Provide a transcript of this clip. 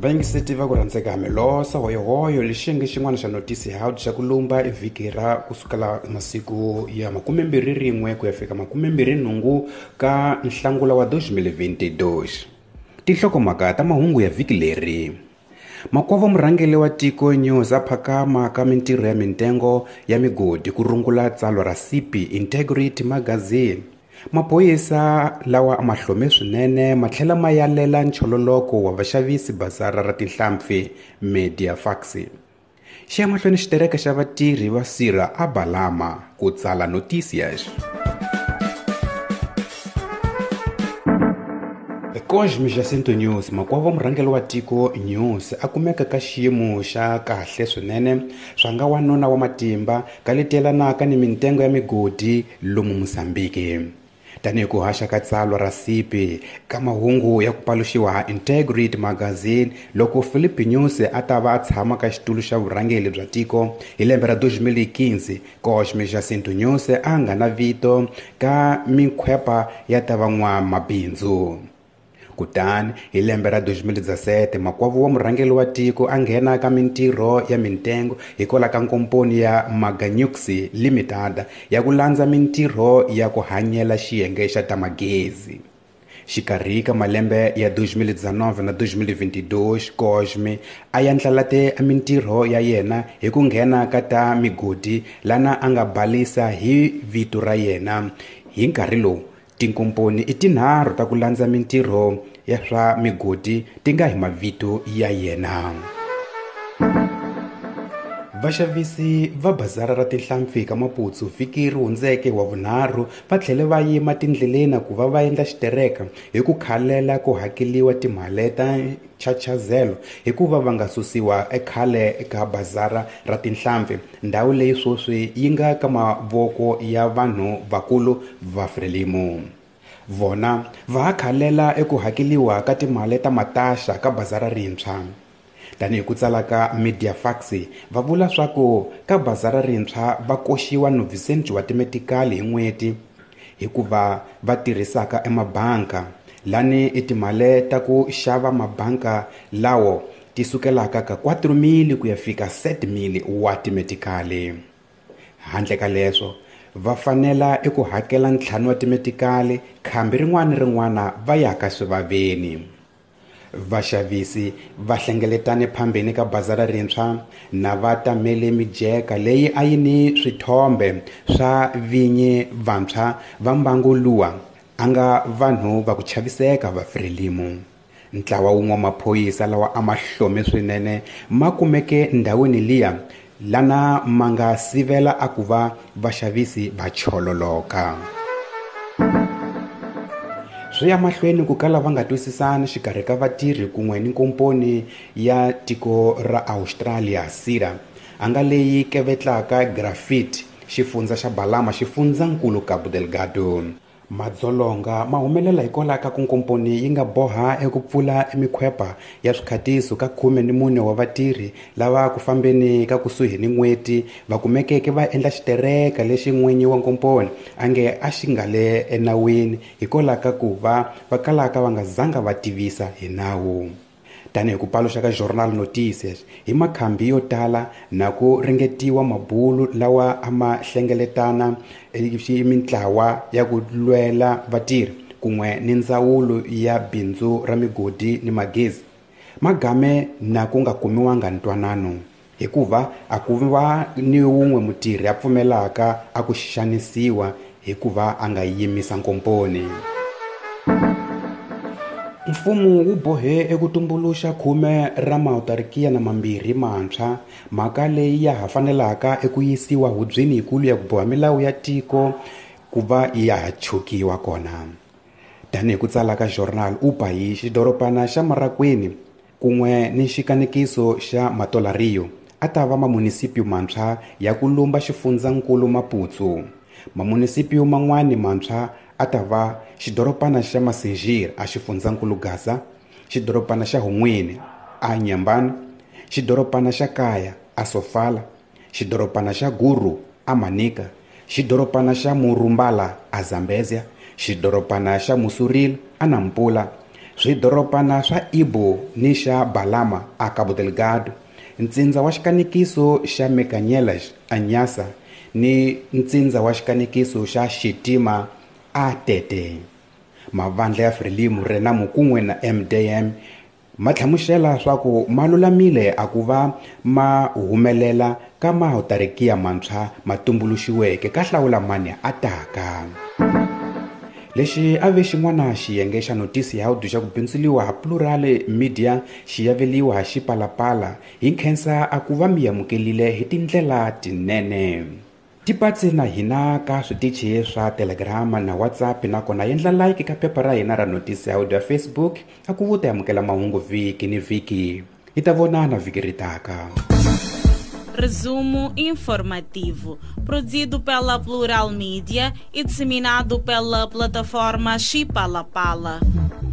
Vaingiseti va ku rhandzeka hamilosa hoyohoyo lexi nge xin'wana xa notisi house xa ku lumba evhiki ra kusukela masiku ya 21 ku ya fika 28 ka Nhlangula wa 2022. Tinhlokomhaka ta mahungu ya vhiki leri. Makwavo murhangeli wa tiko news a phakama ka mintirho ya mitengo ya migodi ku rungula tsalwa ra CP Integrity Magazine. Maphorisa lawa ma hlome swinene ma tlhela ma yalela nchololoko wa vaxavisi bazara ra tinhlampfi Media Fax. Xi ya mahlweni xitereka xa vatirhi va sirha a balama ku tsala noticias. Cosme Jacinto News, makwavo murhangeli wa tiko news a kumeka ka xiyimo xa kahle swinene swa nga wanuna wa matimba ka letelanaka ni mitengo ya migodi lomu Mozambique. Tanihi ku haxa ka tsalwa ra sipi ka mahungu ya ku paluxiwa Integrity Magazine loko Philip News a ta va a tshama ka xitulu xa vurhangeli bya tiko hi lembe ra 2015, Cosme Jacinto News a nga na vito ka mikhwepa ya ta van'wamabindzu. Kutani hi lembe ra 2017 makwavo wa murhangeli wa tiko a nghena ka mintirho ya mitengo hikola ka nkomponi ya Maganyux Limited ya ku landza mintirho ya ku hanyela xiyenge xa tamagezi. Xikarhi ka malembe ya 2019 na 2022 Cosme a ya ndlalate mintirho ya yena hi ku nghena ka ta migodi lana a nga balisa hi vito ra yena. Hi nkarhi lowu tinkomponi i tinharhu ta ku landza mintirho ya swa migodi ti nga hi mavito ya yena. Vaxavisi va bazara ra tinhlampfi ka Maputsu vhiki ri hundzeke wa vunharhu va tlhele va yima tindleleni ku va endla xitereka hi ku khalela ku hakeliwa timali ta nchachazelo hikuva va nga susiwa ekhale eka bazara ra tinhlampfi, ndhawu leyi swoswi yi nga ka mavoko ya vanhu vakulu va Frelimo. Vona va khalela eku hakeliwa ka timali ta matasha ka bazara rintshwa. Tanihi ku tsala ka Media Fax va vula swa ku ka bazara rintshwa va koxiwa 9 wa timetikali hi n'hweti hikuva va tirhisaka emabanka lani timali ta ku xava mabanka lawo ti sukelaka ka 4 mili ku ya fika 7 mili wa timetikali. Handle ka leswo va fanela eku hakela 5 wa timetikali khambi rin'wana va yaka swivaveni. Vaxavisi va hlengeletane phambeni ka bazara rintshwa na va tamele mijeka leyi a yi ni swithombe swa vinyi vantshwa va mbangu luwa a nga vanhu va ku chaviseka va Frelimo. Ntlawa wun'we maphorisa lawa a ma hlome swinene ma kumeke ndhawini liya lana ma nga sivela a ku va vaxavisi va chololoka. Swi ya mahlweni ku kala va nga twisisani xikarhi ka vatirhi kun'we ni nkomponi ya tiko ra Australia SIRA a nga leyi kevetlaka Graphite xifundza xa Balama xifundzankulu Cabo Delgado. Madzolonga ma humelela hikola ka ku nkomponi yi nga boha eku pfula mikhwepa ya swikhatiso ka 14 wa vatirhi lava ku fambeni ka kusuhi ni n'hweti va kumekeke va endla xitereka lexi n'winyi wa nkomponi a nge a xi nga le enawini hikola ka ku va kalaka va nga zanga va tivisa hi nawu. Tanihi ku paluxa ka Journal Notices hi makhambi yo tala na ku ringetiwa mabulu lawa a ma hlengeletana mintlawa ya ku lwela vatirhi kun'we ni ndzawulo ya bindzu ra migodi ni magezi magame na ku nga kumiwanga ntwanano hikuva a ku va ni wun'we mutirhi a pfumelaka a ku xanisiwa hikuva a nga yimisa nkomponi. Mfumo wu bohe eku tumbuluxa 10 ra maawutarikiya na mambirhi mantshwa, mhaka leyi ya ha fanelaka eku yisiwa hubyini yikulu ya ku boha milawu ya tiko ku va ya ha chokiwa kona. Tanihi ku tsala ka Journal upa hi xidoropana xa Marakweni kun'we ni xikanekiso xa Matolario a ta va mamunisipyu mantshwa ya ku lumba xifundzankulu Maputsu. Mamunisipyu man'wani mantshwa a ta va xidoropana xa Masinjiri a xifundzankulu Gaza, xidoropana xa Hungwini a Nyambani, xidoropana xa Kaya a Sofala, xidoropana xa Guru a Manika, xidoropana xa Murumbala a Zambezia, xidoropana xa Musurilo a Nampula, swidorobana swa Ibo ni xa Balama a Cabo Delgado, ntsindza wa xikanekiso xa Mekanyelas a Nyasa ni ntsindza wa xikanekiso xa Xitima a Tete. Mavandla ya Frelimo, Renamo kun'we na MDM ma tlhamuxela swa ku ma lulamile a ku va ma humelela ka mahotarikiya mantshwa ma tumbuluxiweke ka hlawulamani a taka. Lexi a ve xin'wana xiyenge xa notisi ya audio xa ku bindzuriwa ha Plural Media xi yaveliwa hi Xipalapala hi nkhensa a ku va mi amukelile hi tindlela tinene. Tipatsi na hina ka switichi swa Telegram na WhatsApp nakona endla like ka phepha ra hina ra notisi ya audio ya Facebook a ku vuta amukela mahungu viki ni viki. Hi ta vonana viki ri taka. Resumo informativo, produzido pela Plural Mídia e disseminado pela plataforma Xipalapala.